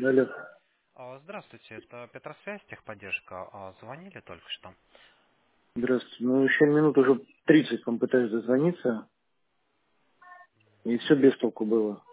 Алло. Здравствуйте, это Петросвязь, техподдержка. Звонили только что. Здравствуйте. Ну, еще минут уже 30 вам пытаюсь дозвониться, и все без толку было.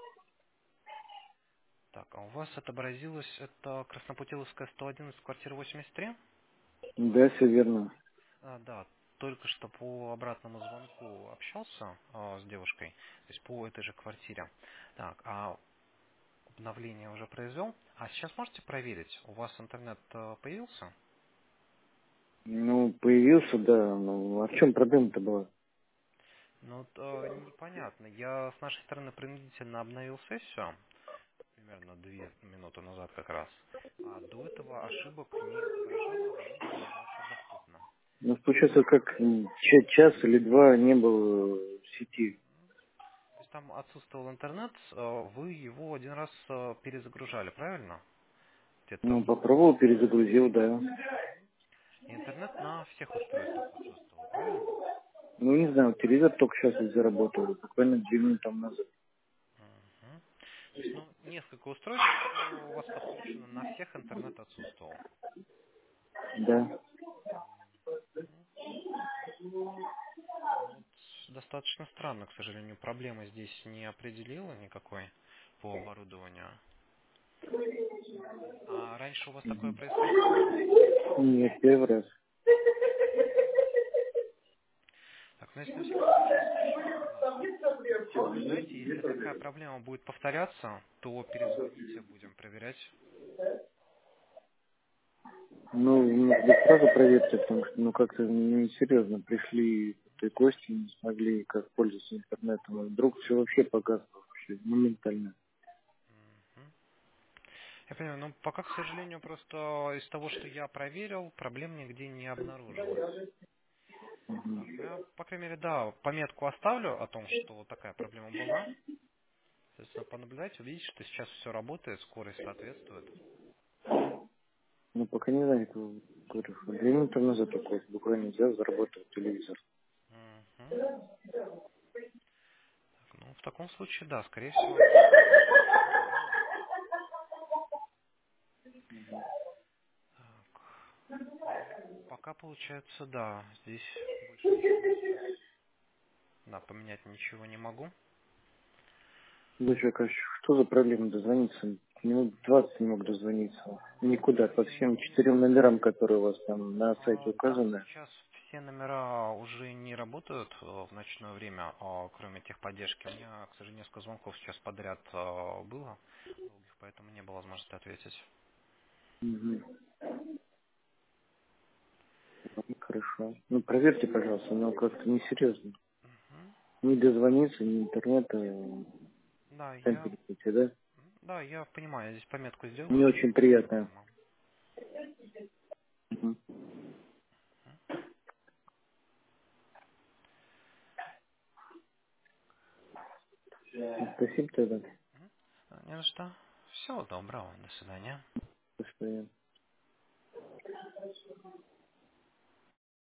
Так, а у вас отобразилось, это Краснопутиловская, 111, квартира 83? Да, все верно. Да, только что по обратному звонку общался с девушкой, то есть по этой же квартире. Так, а обновление уже произвел. А сейчас можете проверить, у вас интернет появился? Ну, появился, да. Ну, а в чем проблема-то была? Ну, вот, непонятно. Я с нашей стороны принудительно обновил сессию, примерно 2 минуты назад как раз. А до этого ошибок не отображало, оборудование ваше доступно. Ну, получается, как час или два не было в сети. То есть там отсутствовал интернет, вы его один раз перезагружали, правильно? Где-то Ну, попробовал, перезагрузил, да. и интернет на всех устройствах отсутствовал, правильно? Ну, не знаю, телевизор только сейчас заработал, буквально 2 минуты там назад. Мгм. То есть, ну, несколько устройств у вас подключено, на всех интернет отсутствовал. Да. Ну, вот достаточно странно, к сожалению, проблемы здесь не определила никакой по оборудованию. А раньше у вас такое происходило? Нет, первый раз. Так, ну если на всякий случай еще информацию. Знаете, если такая проблема будет повторяться, то перезвоните, будем проверять. Ну, вы сразу проверьте, потому что, ну, как-то несерьезно. Пришли и гости, не смогли как пользоваться интернетом. А вдруг все вообще погасло вообще, моментально. Мгм. Я понимаю, но пока, к сожалению, просто из того, что я проверил, проблем нигде не обнаружилось. Так, ну я, по крайней мере, да, пометку оставлю о том, что такая проблема была. Соответственно, понаблюдайте, увидите, что сейчас все работает, скорость соответствует. Ну, пока не знаю, говорю, 2 минуты назад только вот буквально взял, заработал телевизор. Мгм. Так, ну, в таком случае, да, скорее всего, они что-то сделали. Так, ну, пока получается, да, здесь больше ничего сейчас, да, поменять ничего не могу. Доча, что за проблема дозвониться? Минут 20 не мог дозвониться. Никуда, по всем Не 4 номерам, которые у вас там на сайте Да, указаны. сейчас все номера уже не работают в ночное время, кроме техподдержки. У меня, к сожалению, несколько звонков сейчас подряд было долгих, поэтому не было возможности ответить. Мгм. Хорошо. Ну, проверьте, пожалуйста, но как-то несерьезно. Мгм. Не дозвониться, ни интернета, Да, сами понимаете, да? я понимаю, я здесь пометку сделал, Не что очень такая приятно. проблема. Мгм. Спасибо тогда. Не за что. Всего доброго, до свидания. До свидания.